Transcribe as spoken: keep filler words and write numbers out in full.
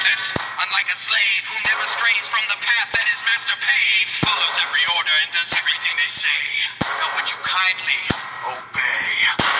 chooses. Unlike a slave who never strays from the path that his master paves, follows every order and does everything they say. Now would you kindly obey?